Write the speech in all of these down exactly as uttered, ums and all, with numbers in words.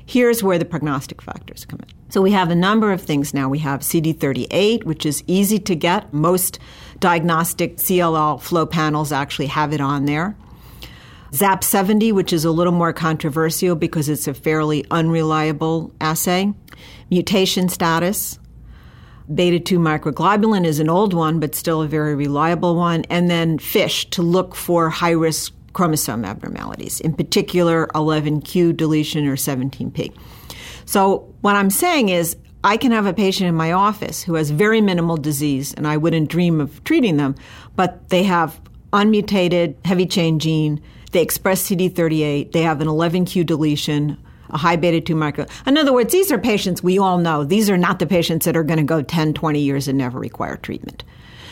Here's where the prognostic factors come in. So we have a number of things now. We have C D thirty-eight, which is easy to get. Most diagnostic C L L flow panels actually have it on there. Z A P seventy, which is a little more controversial because it's a fairly unreliable assay. Mutation status. Beta two microglobulin is an old one, but still a very reliable one. And then FISH to look for high-risk chromosome abnormalities, in particular eleven q deletion or seventeen p. So what I'm saying is I can have a patient in my office who has very minimal disease, and I wouldn't dream of treating them, but they have unmutated heavy chain gene, they express C D thirty-eight, they have an eleven q deletion, a high beta two micro. In other words, these are patients we all know. These are not the patients that are going to go ten, twenty years and never require treatment.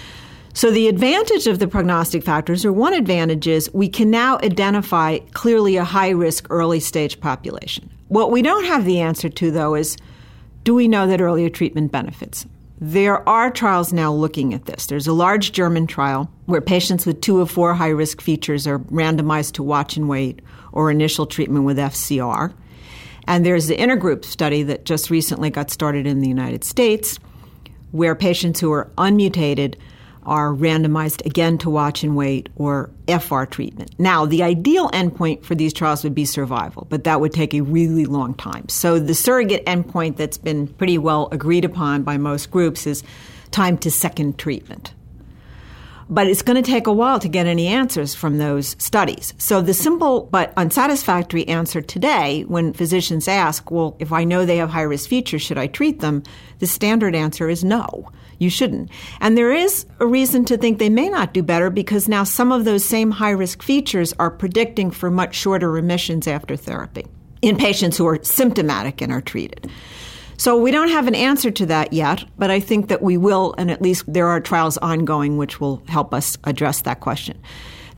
So the advantage of the prognostic factors, or one advantage, is we can now identify clearly a high-risk early-stage population. What we don't have the answer to, though, is do we know that earlier treatment benefits? There are trials now looking at this. There's a large German trial where patients with two of four high-risk features are randomized to watch and wait or initial treatment with F C R. And there's the intergroup study that just recently got started in the United States where patients who are unmutated are randomized again to watch and wait or F R treatment. Now, the ideal endpoint for these trials would be survival, but that would take a really long time. So the surrogate endpoint that's been pretty well agreed upon by most groups is time to second treatment. But it's going to take a while to get any answers from those studies. So the simple but unsatisfactory answer today, when physicians ask, well, if I know they have high-risk features, should I treat them? The standard answer is no, you shouldn't. And there is a reason to think they may not do better because now some of those same high-risk features are predicting for much shorter remissions after therapy in patients who are symptomatic and are treated. So we don't have an answer to that yet, but I think that we will, and at least there are trials ongoing which will help us address that question.